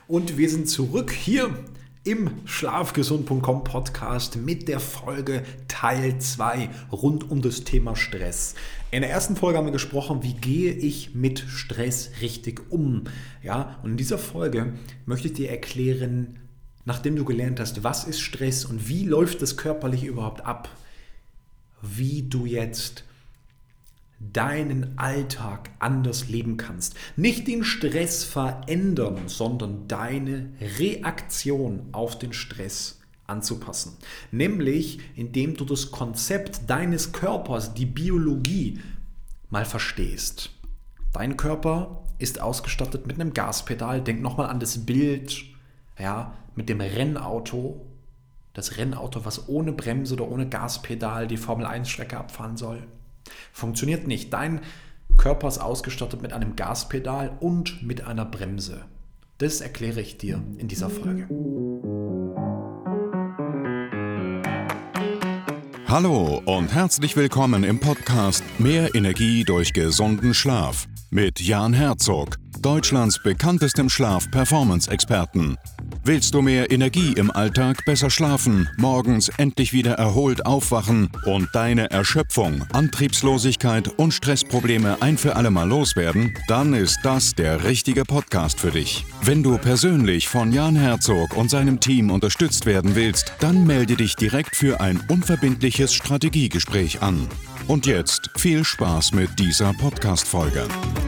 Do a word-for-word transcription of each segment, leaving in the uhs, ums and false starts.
Und wir sind zurück hier im schlafgesund punkt com Podcast mit der Folge Teil zwei rund um das Thema Stress. In der ersten Folge haben wir gesprochen, wie gehe ich mit Stress richtig um. Ja, und in dieser Folge möchte ich dir erklären, nachdem du gelernt hast, was ist Stress und wie läuft das körperlich überhaupt ab, wie du jetzt deinen Alltag anders leben kannst. Nicht den Stress verändern, sondern deine Reaktion auf den Stress anzupassen. Nämlich, indem du das Konzept deines Körpers, die Biologie, mal verstehst. Dein Körper ist ausgestattet mit einem Gaspedal. Denk nochmal an das Bild, ja, mit dem Rennauto. Das Rennauto, was ohne Bremse oder ohne Gaspedal die Formel eins Strecke abfahren soll. Funktioniert nicht. Dein Körper ist ausgestattet mit einem Gaspedal und mit einer Bremse. Das erkläre ich dir in dieser Folge. Hallo und herzlich willkommen im Podcast Mehr Energie durch gesunden Schlaf mit Jan Herzog, Deutschlands bekanntestem Schlaf-Performance-Experten. Willst du mehr Energie im Alltag, besser schlafen, morgens endlich wieder erholt aufwachen und deine Erschöpfung, Antriebslosigkeit und Stressprobleme ein für alle Mal loswerden? Dann ist das der richtige Podcast für dich. Wenn du persönlich von Jan Herzog und seinem Team unterstützt werden willst, dann melde dich direkt für ein unverbindliches Strategiegespräch an. Und jetzt viel Spaß mit dieser Podcast-Folge.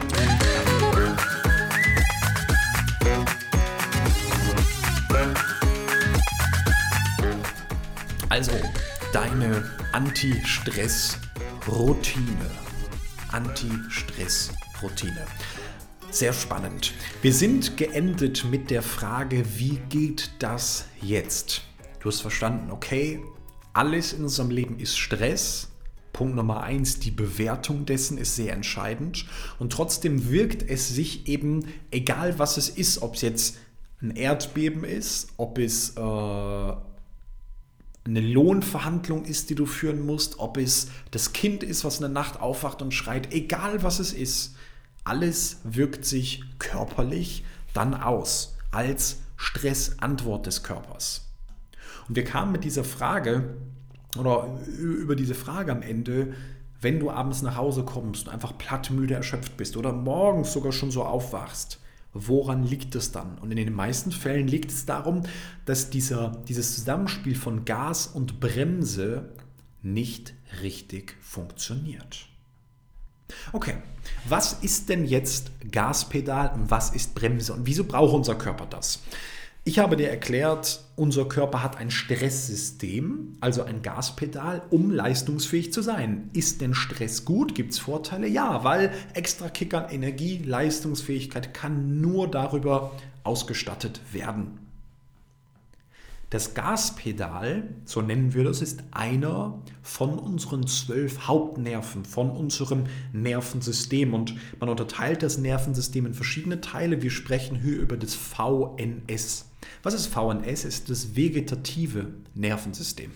Also, deine Anti-Stress-Routine. Anti-Stress-Routine. Sehr spannend. Wir sind geendet mit der Frage, wie geht das jetzt? Du hast verstanden, okay, alles in unserem Leben ist Stress. Punkt Nummer eins, die Bewertung dessen ist sehr entscheidend. Und trotzdem wirkt es sich eben, egal was es ist, ob es jetzt ein Erdbeben ist, ob es äh, eine Lohnverhandlung ist, die du führen musst, ob es das Kind ist, was in der Nacht aufwacht und schreit, egal was es ist, alles wirkt sich körperlich dann aus als Stressantwort des Körpers. Und wir kamen mit dieser Frage oder über diese Frage am Ende, wenn du abends nach Hause kommst und einfach plattmüde erschöpft bist oder morgens sogar schon so aufwachst, woran liegt es dann? Und in den meisten Fällen liegt es darum, dass dieser, dieses Zusammenspiel von Gas und Bremse nicht richtig funktioniert. Okay, was ist denn jetzt Gaspedal und was ist Bremse und wieso braucht unser Körper das? Ich habe dir erklärt, unser Körper hat ein Stresssystem, also ein Gaspedal, um leistungsfähig zu sein. Ist denn Stress gut? Gibt es Vorteile? Ja, weil extra Kick an Energie, Leistungsfähigkeit kann nur darüber ausgestattet werden. Das Gaspedal, so nennen wir das, ist einer von unseren zwölf Hauptnerven, von unserem Nervensystem. Und man unterteilt das Nervensystem in verschiedene Teile. Wir sprechen hier über das V N S. Was ist V N S? Es ist das vegetative Nervensystem.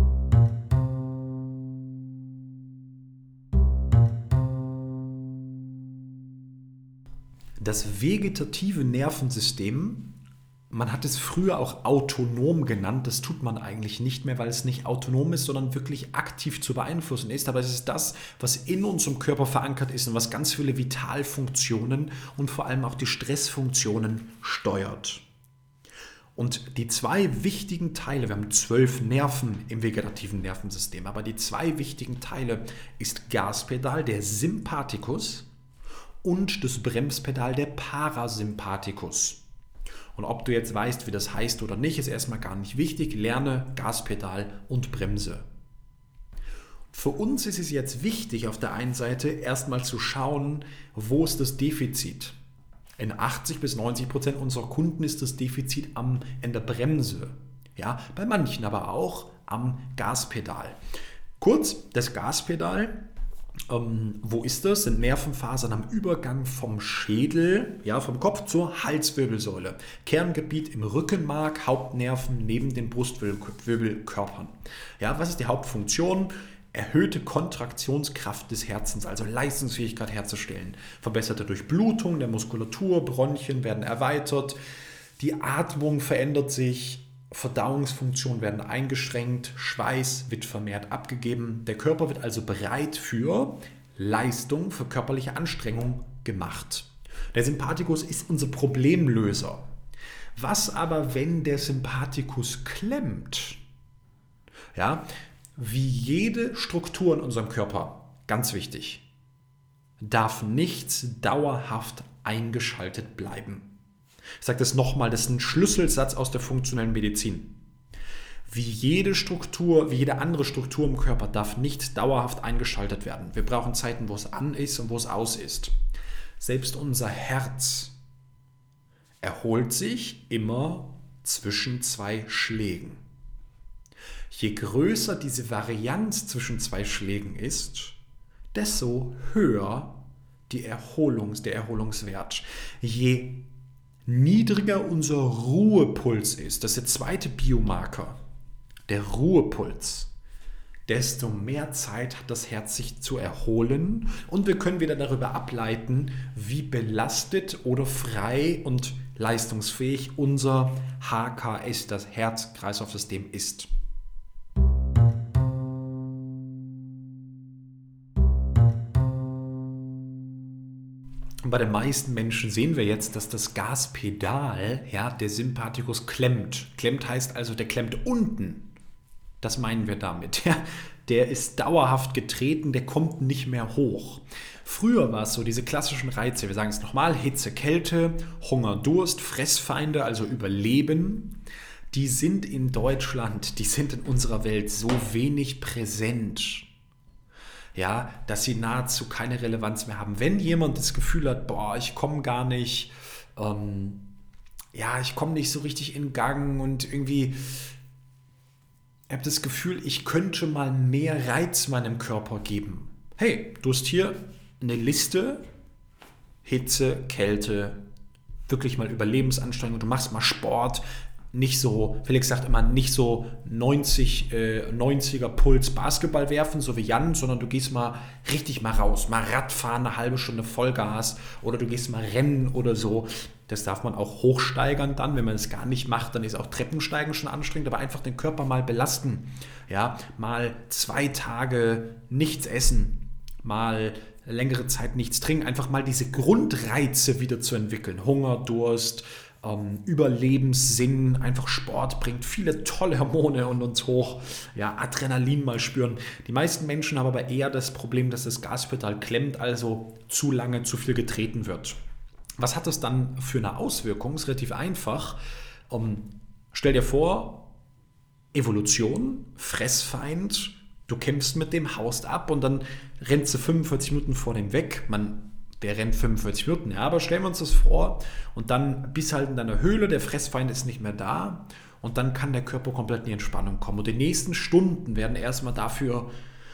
Das vegetative Nervensystem, man hat es früher auch autonom genannt, das tut man eigentlich nicht mehr, weil es nicht autonom ist, sondern wirklich aktiv zu beeinflussen ist. Aber es ist das, was in unserem Körper verankert ist und was ganz viele Vitalfunktionen und vor allem auch die Stressfunktionen steuert. Und die zwei wichtigen Teile, wir haben zwölf Nerven im vegetativen Nervensystem, aber die zwei wichtigen Teile ist Gaspedal, der Sympathikus, und das Bremspedal, der Parasympathikus. Und ob du jetzt weißt, wie das heißt oder nicht, ist erstmal gar nicht wichtig. Lerne Gaspedal und Bremse. Für uns ist es jetzt wichtig, auf der einen Seite erstmal zu schauen, wo ist das Defizit. In achtzig bis neunzig Prozent unserer Kunden ist das Defizit am, in der Bremse. Ja, bei manchen aber auch am Gaspedal. Kurz, das Gaspedal, ähm, wo ist das? Sind Nervenfasern am Übergang vom Schädel, ja, vom Kopf zur Halswirbelsäule. Kerngebiet im Rückenmark, Hauptnerven neben den Brustwirbelkörpern. Ja, was ist die Hauptfunktion? Erhöhte Kontraktionskraft des Herzens, also Leistungsfähigkeit herzustellen. Verbesserte Durchblutung der Muskulatur, Bronchien werden erweitert. Die Atmung verändert sich, Verdauungsfunktionen werden eingeschränkt, Schweiß wird vermehrt abgegeben. Der Körper wird also bereit für Leistung, für körperliche Anstrengung gemacht. Der Sympathikus ist unser Problemlöser. Was aber, wenn der Sympathikus klemmt? Ja, wie jede Struktur in unserem Körper, ganz wichtig, darf nichts dauerhaft eingeschaltet bleiben. Ich sage das nochmal, das ist ein Schlüsselsatz aus der funktionellen Medizin. Wie jede Struktur, wie jede andere Struktur im Körper darf nicht dauerhaft eingeschaltet werden. Wir brauchen Zeiten, wo es an ist und wo es aus ist. Selbst unser Herz erholt sich immer zwischen zwei Schlägen. Je größer diese Varianz zwischen zwei Schlägen ist, desto höher die Erholungs-, der Erholungswert. Je niedriger unser Ruhepuls ist, das ist der zweite Biomarker, der Ruhepuls, desto mehr Zeit hat das Herz, sich zu erholen und wir können wieder darüber ableiten, wie belastet oder frei und leistungsfähig unser H K S, das Herz-Kreislauf-System, ist. Bei den meisten Menschen sehen wir jetzt, dass das Gaspedal, ja, der Sympathikus klemmt. Klemmt heißt also, der klemmt unten. Das meinen wir damit. Ja. Der ist dauerhaft getreten, der kommt nicht mehr hoch. Früher war es so, diese klassischen Reize, wir sagen es nochmal, Hitze, Kälte, Hunger, Durst, Fressfeinde, also Überleben, die sind in Deutschland, die sind in unserer Welt so wenig präsent, ja, dass sie nahezu keine Relevanz mehr haben. Wenn jemand das Gefühl hat, boah, ich komme gar nicht, ähm, ja, ich komme nicht so richtig in Gang und irgendwie, ich habe das Gefühl, ich könnte mal mehr Reiz meinem Körper geben. Hey, du hast hier eine Liste, Hitze, Kälte, wirklich mal Überlebensanstrengung, du machst mal Sport, nicht so, Felix sagt immer, nicht so neunzig, äh, neunziger Puls Basketball werfen, so wie Jan, sondern du gehst mal richtig mal raus, mal Radfahren, eine halbe Stunde Vollgas oder du gehst mal rennen oder so. Das darf man auch hochsteigern dann, wenn man es gar nicht macht, dann ist auch Treppensteigen schon anstrengend, aber einfach den Körper mal belasten. Ja, mal zwei Tage nichts essen, mal längere Zeit nichts trinken, einfach mal diese Grundreize wieder zu entwickeln. Hunger, Durst, ähm, Überlebenssinn, einfach Sport bringt viele tolle Hormone und uns hoch. Ja, Adrenalin mal spüren. Die meisten Menschen haben aber eher das Problem, dass das Gaspedal klemmt, also zu lange, zu viel getreten wird. Was hat das dann für eine Auswirkung? Ist relativ einfach. Um, stell dir vor, Evolution, Fressfeind, du kämpfst mit dem, haust ab und dann rennst du fünfundvierzig Minuten vor dem weg. Man, der rennt fünfundvierzig Minuten, ja, aber stellen wir uns das vor und dann bist halt in deiner Höhle, der Fressfeind ist nicht mehr da und dann kann der Körper komplett in die Entspannung kommen. Und die nächsten Stunden werden erstmal dafür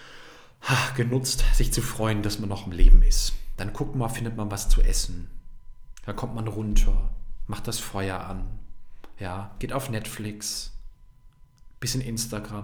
ach, genutzt, sich zu freuen, dass man noch im Leben ist. Dann guckt man, findet man was zu essen. Dann kommt man runter, macht das Feuer an, ja, geht auf Netflix, bisschen Instagram.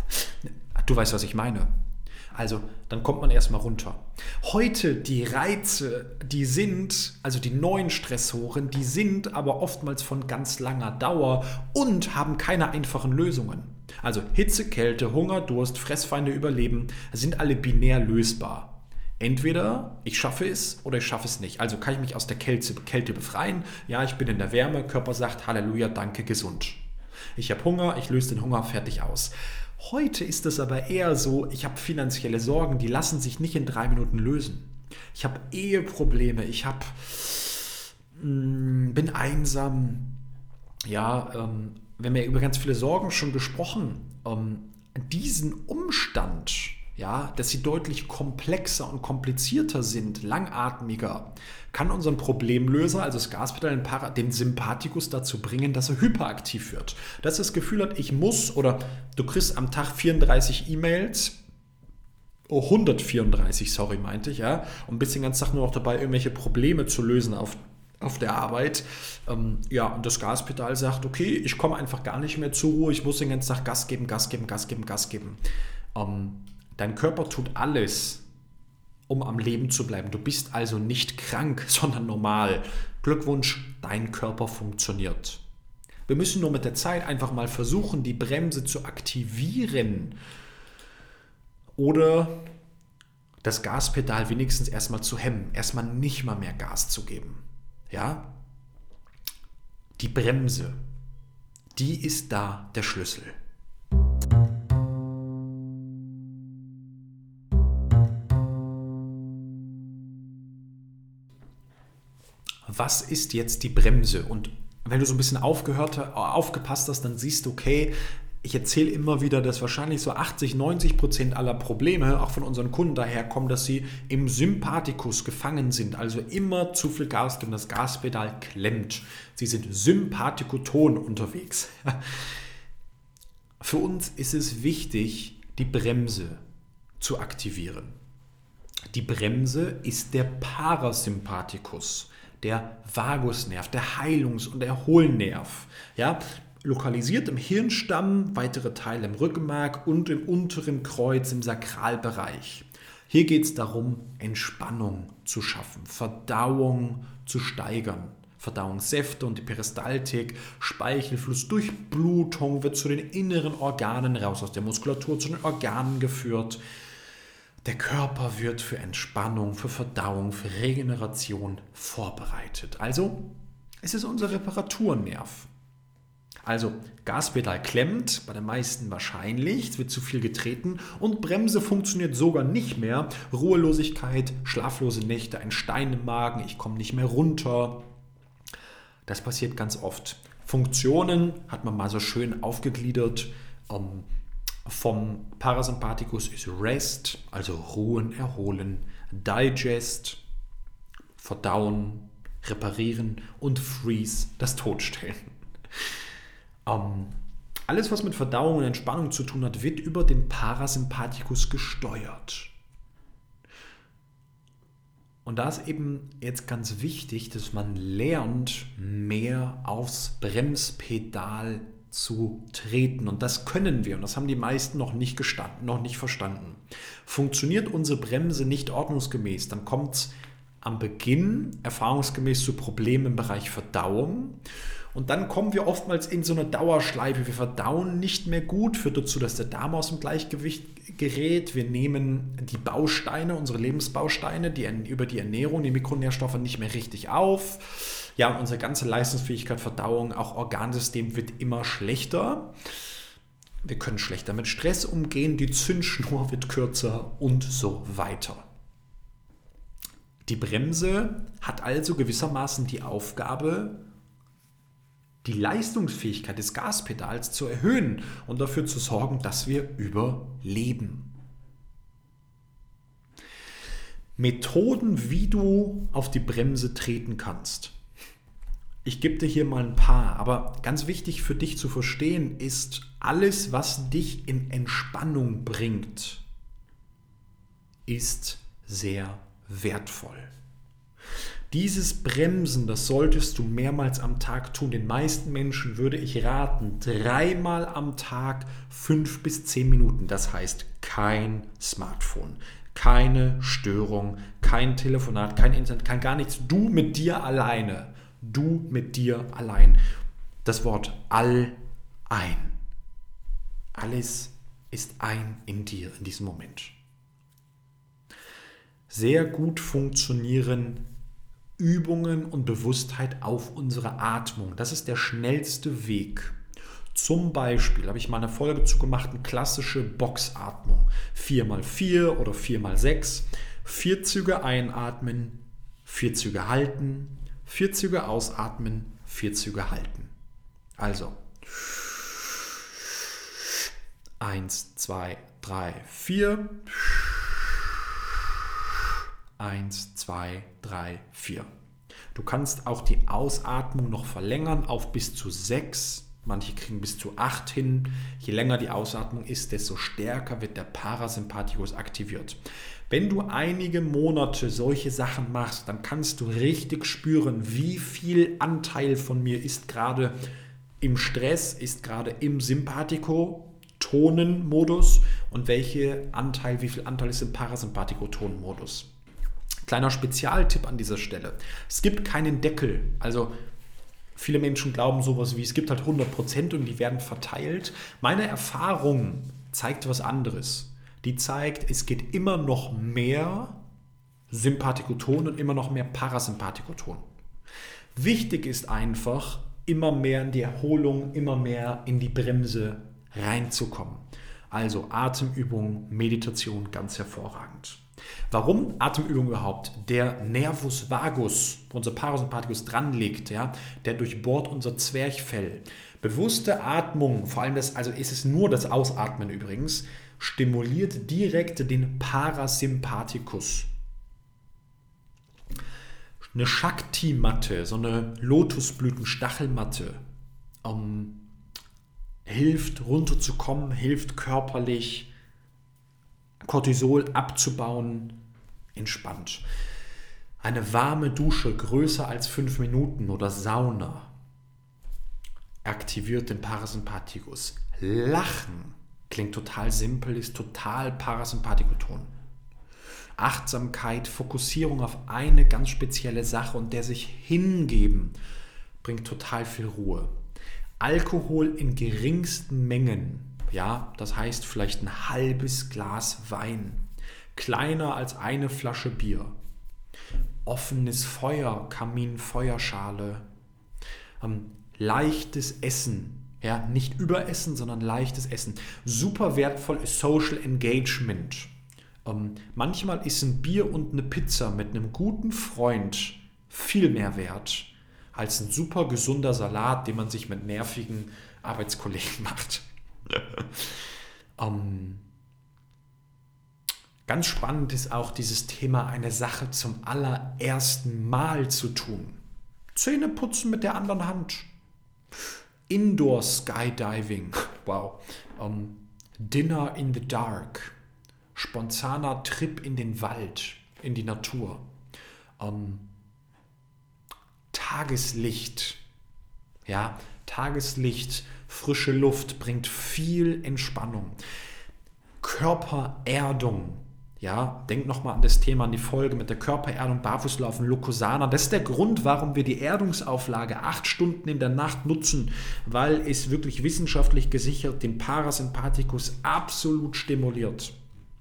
Du weißt, was ich meine. Also, dann kommt man erstmal runter. Heute, die Reize, die sind, also die neuen Stressoren, die sind aber oftmals von ganz langer Dauer und haben keine einfachen Lösungen. Also Hitze, Kälte, Hunger, Durst, Fressfeinde, Überleben sind alle binär lösbar. Entweder ich schaffe es oder ich schaffe es nicht. Also kann ich mich aus der Kälte, Kälte befreien. Ja, ich bin in der Wärme, Körper sagt Halleluja, danke, gesund. Ich habe Hunger, ich löse den Hunger, fertig aus. Heute ist es aber eher so, ich habe finanzielle Sorgen, die lassen sich nicht in drei Minuten lösen. Ich habe Eheprobleme, ich habe, mh, bin einsam. Ja, ähm, wir haben ja über ganz viele Sorgen schon gesprochen. Ähm, diesen Umstand, ja, dass sie deutlich komplexer und komplizierter sind, langatmiger, kann unseren Problemlöser, also das Gaspedal, den, Para, den Sympathikus dazu bringen, dass er hyperaktiv wird. Dass er das Gefühl hat, ich muss, oder du kriegst am Tag vierunddreißig E-Mails, oh, hundertvierunddreißig, sorry, meinte ich, ja, und bist den ganzen Tag nur noch dabei, irgendwelche Probleme zu lösen auf, auf der Arbeit. Ähm, ja, und das Gaspedal sagt, okay, ich komme einfach gar nicht mehr zur Ruhe, ich muss den ganzen Tag Gas geben, Gas geben, Gas geben, Gas geben. Ähm, Dein Körper tut alles, um am Leben zu bleiben. Du bist also nicht krank, sondern normal. Glückwunsch, dein Körper funktioniert. Wir müssen nur mit der Zeit einfach mal versuchen, die Bremse zu aktivieren oder das Gaspedal wenigstens erstmal zu hemmen, erstmal nicht mal mehr Gas zu geben. Ja? Die Bremse, die ist da der Schlüssel. Was ist jetzt die Bremse? Und wenn du so ein bisschen aufgehört, aufgepasst hast, dann siehst du, okay, ich erzähle immer wieder, dass wahrscheinlich so achtzig, neunzig Prozent aller Probleme auch von unseren Kunden daherkommen, dass sie im Sympathikus gefangen sind, also immer zu viel Gas geben, das Gaspedal klemmt. Sie sind sympathikoton unterwegs. Für uns ist es wichtig, die Bremse zu aktivieren. Die Bremse ist der Parasympathikus, der Vagusnerv, der Heilungs- und Erholnerv. Ja, lokalisiert im Hirnstamm, weitere Teile im Rückenmark und im unteren Kreuz im Sakralbereich. Hier geht es darum, Entspannung zu schaffen, Verdauung zu steigern. Verdauungssäfte und die Peristaltik, Speichelfluss, Durchblutung wird zu den inneren Organen raus, aus der Muskulatur zu den Organen geführt. Der Körper wird für Entspannung, für Verdauung, für Regeneration vorbereitet. Also, es ist unser Reparaturnerv. Also, Gaspedal klemmt, bei den meisten wahrscheinlich, es wird zu viel getreten und Bremse funktioniert sogar nicht mehr. Ruhelosigkeit, schlaflose Nächte, ein Stein im Magen, ich komme nicht mehr runter. Das passiert ganz oft. Funktionen hat man mal so schön aufgegliedert. Um, vom Parasympathikus ist Rest, also ruhen, erholen, Digest, verdauen, reparieren und Freeze, das Totstellen. Um, alles, was mit Verdauung und Entspannung zu tun hat, wird über den Parasympathikus gesteuert. Und da ist eben jetzt ganz wichtig, dass man lernt, mehr aufs Bremspedal zu treten. Und das können wir. Und das haben die meisten noch nicht gestanden, noch nicht verstanden. Funktioniert unsere Bremse nicht ordnungsgemäß, dann kommt es am Beginn erfahrungsgemäß zu Problemen im Bereich Verdauung. Und dann kommen wir oftmals in so eine Dauerschleife. Wir verdauen nicht mehr gut, führt dazu, dass der Darm aus dem Gleichgewicht gerät. Wir nehmen die Bausteine, unsere Lebensbausteine, die über die Ernährung, die Mikronährstoffe nicht mehr richtig auf. Ja, unsere ganze Leistungsfähigkeit, Verdauung, auch Organsystem wird immer schlechter. Wir können schlechter mit Stress umgehen, die Zündschnur wird kürzer und so weiter. Die Bremse hat also gewissermaßen die Aufgabe, die Leistungsfähigkeit des Gaspedals zu erhöhen und dafür zu sorgen, dass wir überleben. Methoden, wie du auf die Bremse treten kannst. Ich gebe dir hier mal ein paar, aber ganz wichtig für dich zu verstehen ist, alles, was dich in Entspannung bringt, ist sehr wertvoll. Dieses Bremsen, das solltest du mehrmals am Tag tun. Den meisten Menschen würde ich raten, dreimal am Tag fünf bis zehn Minuten. Das heißt, kein Smartphone, keine Störung, kein Telefonat, kein Internet, kein gar nichts. Du mit dir alleine. Du mit dir allein. Das Wort all ein. Alles ist ein in dir in diesem Moment. Sehr gut funktionieren Übungen und Bewusstheit auf unsere Atmung. Das ist der schnellste Weg. Zum Beispiel habe ich mal eine Folge zu gemacht, eine klassische Boxatmung. vier mal vier oder vier mal sechs. Vier Züge einatmen, vier Züge halten, vier Züge ausatmen, vier Züge halten. Also eins, zwei, drei, vier. eins, zwei, drei, vier. Du kannst auch die Ausatmung noch verlängern auf bis zu sechs. Manche kriegen bis zu acht hin. Je länger die Ausatmung ist, desto stärker wird der Parasympathikus aktiviert. Wenn du einige Monate solche Sachen machst, dann kannst du richtig spüren, wie viel Anteil von mir ist gerade im Stress, ist gerade im Sympathikotonenmodus und welche Anteil, wie viel Anteil ist im Parasympathikotonenmodus. Kleiner Spezialtipp an dieser Stelle. Es gibt keinen Deckel. Also Viele Menschen glauben sowas wie, es gibt halt hundert Prozent und die werden verteilt. Meine Erfahrung zeigt was anderes. Die zeigt, es geht immer noch mehr Sympathikoton und immer noch mehr Parasympathikoton. Wichtig ist einfach, immer mehr in die Erholung, immer mehr in die Bremse reinzukommen. Also Atemübung, Meditation, ganz hervorragend. Warum Atemübung überhaupt? Der Nervus vagus, wo unser Parasympathikus dran liegt, ja, der durchbohrt unser Zwerchfell. Bewusste Atmung, vor allem das, also ist es nur das Ausatmen übrigens, stimuliert direkt den Parasympathikus. Eine Shakti-Matte, so eine Lotusblüten-Stachelmatte, ähm, hilft runterzukommen, hilft körperlich Cortisol abzubauen, entspannt. Eine warme Dusche größer als fünf Minuten oder Sauna aktiviert den Parasympathikus. Lachen klingt total simpel, ist total Parasympathikoton. Achtsamkeit, Fokussierung auf eine ganz spezielle Sache und der sich hingeben, bringt total viel Ruhe. Alkohol in geringsten Mengen, ja, das heißt vielleicht ein halbes Glas Wein, kleiner als eine Flasche Bier, offenes Feuer, Kamin, Feuerschale, ähm, leichtes Essen, ja, nicht überessen, sondern leichtes Essen. Super wertvoll ist Social Engagement. Ähm, manchmal ist ein Bier und eine Pizza mit einem guten Freund viel mehr wert als ein super gesunder Salat, den man sich mit nervigen Arbeitskollegen macht. ähm, ganz spannend ist auch dieses Thema, eine Sache zum allerersten Mal zu tun. Zähne putzen mit der anderen Hand. Indoor Skydiving. Wow. Ähm, Dinner in the Dark. Spontaner Trip in den Wald, in die Natur. Ähm, Tageslicht. Ja, Tageslicht, frische Luft bringt viel Entspannung. Körpererdung. Ja, denk nochmal an das Thema, an die Folge mit der Körpererdung, Barfußlaufen, Lukosana. Das ist der Grund, warum wir die Erdungsauflage acht Stunden in der Nacht nutzen, weil es wirklich wissenschaftlich gesichert den Parasympathikus absolut stimuliert.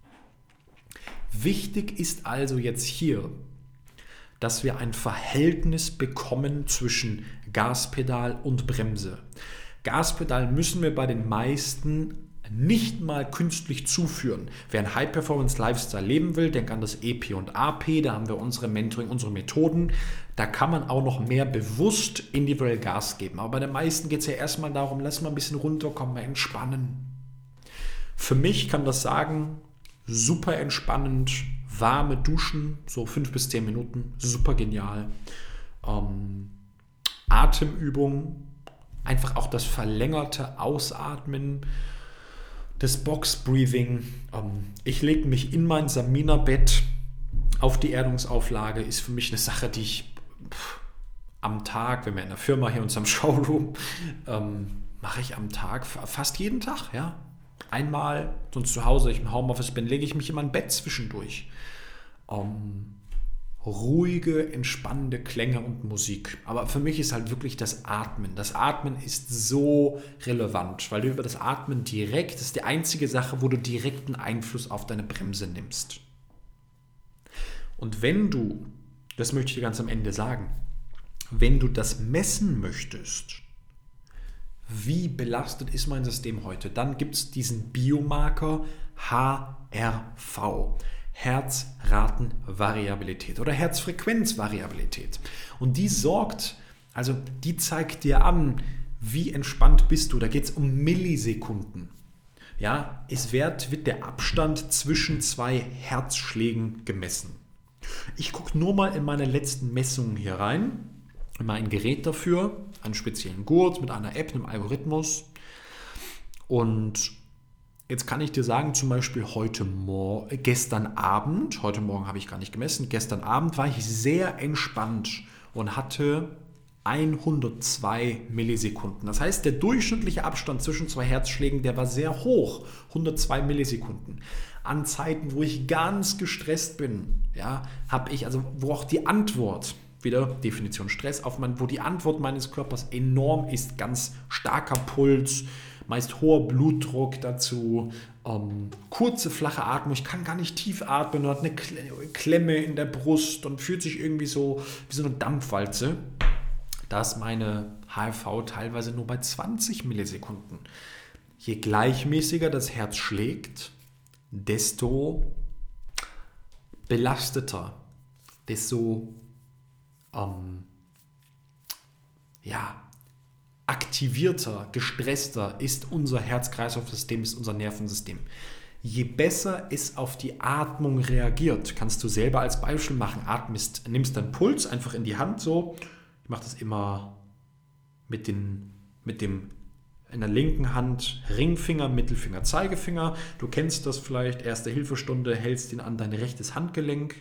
Wichtig ist also jetzt hier, dass wir ein Verhältnis bekommen zwischen Gaspedal und Bremse. Gaspedal müssen wir bei den meisten nicht mal künstlich zuführen. Wer einen High-Performance-Lifestyle leben will, denkt an das E P und A P, da haben wir unsere Mentoring, unsere Methoden. Da kann man auch noch mehr bewusst individuell Gas geben. Aber bei den meisten geht es ja erstmal darum, lass mal ein bisschen runterkommen, mal entspannen. Für mich kann das sagen, super entspannend, warme Duschen, so fünf bis zehn Minuten, super genial. Ähm, Atemübung, einfach auch das verlängerte Ausatmen, das Box-Breathing. Ähm, ich lege mich in mein Samina-Bett auf die Erdungsauflage, ist für mich eine Sache, die ich pff, am Tag, wenn wir in der Firma hier in unserem Showroom, ähm, mache ich am Tag, fast jeden Tag, ja. Einmal, sonst zu Hause, ich im Homeoffice bin, lege ich mich in mein Bett zwischendurch. Um, ruhige, entspannende Klänge und Musik. Aber für mich ist halt wirklich das Atmen. Das Atmen ist so relevant, weil du über das Atmen direkt, das ist die einzige Sache, wo du direkten Einfluss auf deine Bremse nimmst. Und wenn du, das möchte ich dir ganz am Ende sagen, wenn du das messen möchtest, wie belastet ist mein System heute, dann gibt es diesen Biomarker H R V, Herzratenvariabilität oder Herzfrequenzvariabilität. Und die sorgt, also die zeigt dir an, wie entspannt bist du. Da geht es um Millisekunden. Ja, es wird, wird der Abstand zwischen zwei Herzschlägen gemessen. Ich gucke nur mal in meine letzten Messungen hier rein. Immer ein Gerät dafür, einen speziellen Gurt mit einer App, einem Algorithmus. Und jetzt kann ich dir sagen, zum Beispiel heute Morgen, gestern Abend, heute Morgen habe ich gar nicht gemessen, gestern Abend war ich sehr entspannt und hatte hundertzwei Millisekunden. Das heißt, der durchschnittliche Abstand zwischen zwei Herzschlägen, der war sehr hoch, hundertzwei Millisekunden. An Zeiten, wo ich ganz gestresst bin, ja, habe ich, also wo auch die Antwort wieder Definition Stress, auf mein, wo die Antwort meines Körpers enorm ist, ganz starker Puls, meist hoher Blutdruck dazu, ähm, kurze, flache Atmung, ich kann gar nicht tief atmen, man hat eine Klemme in der Brust und fühlt sich irgendwie so wie so eine Dampfwalze. Da ist meine H R V teilweise nur bei zwanzig Millisekunden. Je gleichmäßiger das Herz schlägt, desto belasteter, desto ähm, ja, aktivierter, gestresster ist unser Herz-Kreislauf-System, ist unser Nervensystem. Je besser es auf die Atmung reagiert, kannst du selber als Beispiel machen, atmest, nimmst deinen Puls einfach in die Hand so, ich mache das immer mit, den, mit dem in der linken Hand Ringfinger, Mittelfinger, Zeigefinger. Du kennst das vielleicht, erste Hilfestunde, hältst ihn an dein rechtes Handgelenk.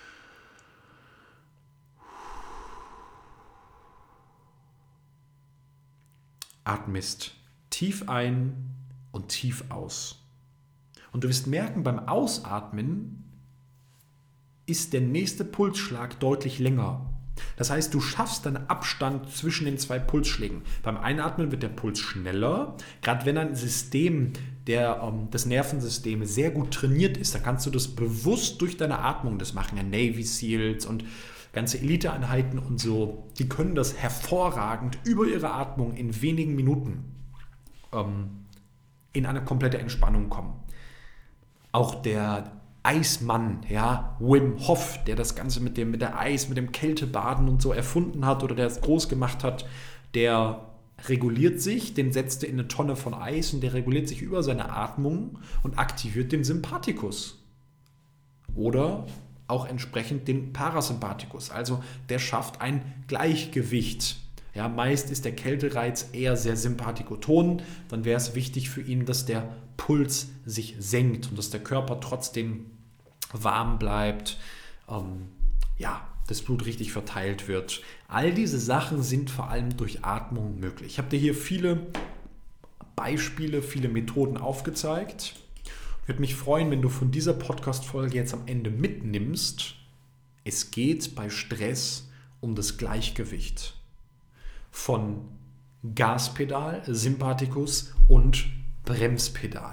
Atmest tief ein und tief aus. Und du wirst merken, beim Ausatmen ist der nächste Pulsschlag deutlich länger. Das heißt, du schaffst einen Abstand zwischen den zwei Pulsschlägen. Beim Einatmen wird der Puls schneller. Gerade wenn ein System, der, um, das Nervensystem sehr gut trainiert ist, dann kannst du das bewusst durch deine Atmung, das machen ja Navy Seals und ganze Eliteeinheiten und so, die können das hervorragend über ihre Atmung in wenigen Minuten ähm, in eine komplette Entspannung kommen. Auch der Eismann, ja, Wim Hof, der das Ganze mit dem mit der Eis, mit dem Kältebaden und so erfunden hat oder der es groß gemacht hat, der reguliert sich, den setzt er in eine Tonne von Eis und der reguliert sich über seine Atmung und aktiviert den Sympathikus. Oder auch entsprechend den Parasympathikus. Also der schafft ein Gleichgewicht. Ja, meist ist der Kältereiz eher sehr sympathikoton. Dann wäre es wichtig für ihn, dass der Puls sich senkt und dass der Körper trotzdem warm bleibt. Ähm, ja, das Blut richtig verteilt wird. All diese Sachen sind vor allem durch Atmung möglich. Ich habe dir hier viele Beispiele, viele Methoden aufgezeigt. Ich würde mich freuen, wenn du von dieser Podcast-Folge jetzt am Ende mitnimmst. Es geht bei Stress um das Gleichgewicht von Gaspedal, Sympathikus und Bremspedal.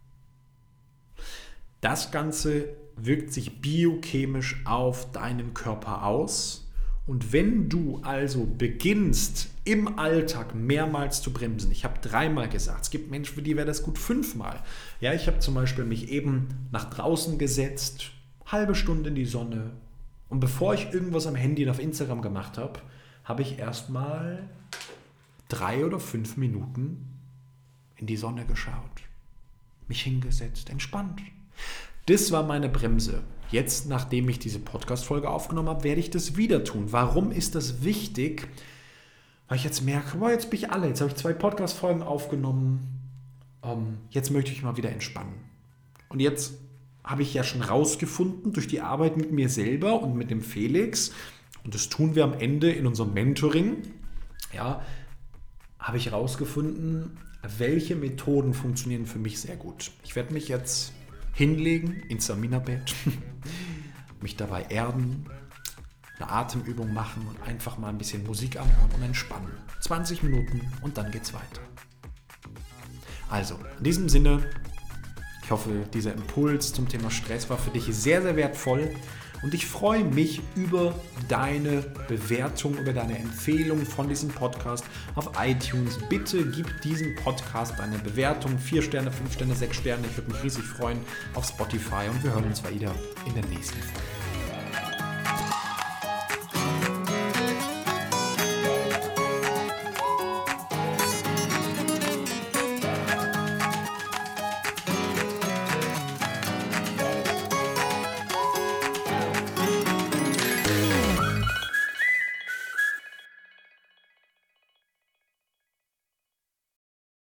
Das Ganze wirkt sich biochemisch auf deinen Körper aus. Und wenn du also beginnst, im Alltag mehrmals zu bremsen, ich habe dreimal gesagt, es gibt Menschen, für die wäre das gut fünfmal. Ja, ich habe zum Beispiel mich eben nach draußen gesetzt, halbe Stunde in die Sonne und bevor ich irgendwas am Handy und auf Instagram gemacht habe, habe ich erstmal drei oder fünf Minuten in die Sonne geschaut, mich hingesetzt, entspannt. Das war meine Bremse. Jetzt, nachdem ich diese Podcast-Folge aufgenommen habe, werde ich das wieder tun. Warum ist das wichtig? Weil ich jetzt merke, boah, jetzt bin ich alle. Jetzt habe ich zwei Podcast-Folgen aufgenommen. Ähm, jetzt möchte ich mal wieder entspannen. Und jetzt habe ich ja schon rausgefunden, durch die Arbeit mit mir selber und mit dem Felix, und das tun wir am Ende in unserem Mentoring, ja, habe ich rausgefunden, welche Methoden funktionieren für mich sehr gut. Ich werde mich jetzt hinlegen ins Samina-Bett, mich dabei erden, eine Atemübung machen und einfach mal ein bisschen Musik anhören und entspannen. zwanzig Minuten und dann geht's weiter. Also, in diesem Sinne, ich hoffe, dieser Impuls zum Thema Stress war für dich sehr, sehr wertvoll. Und ich freue mich über deine Bewertung, über deine Empfehlung von diesem Podcast auf iTunes. Bitte gib diesem Podcast eine Bewertung. vier Sterne, fünf Sterne, sechs Sterne. Ich würde mich riesig freuen auf Spotify und wir hören uns wieder in der nächsten Folge.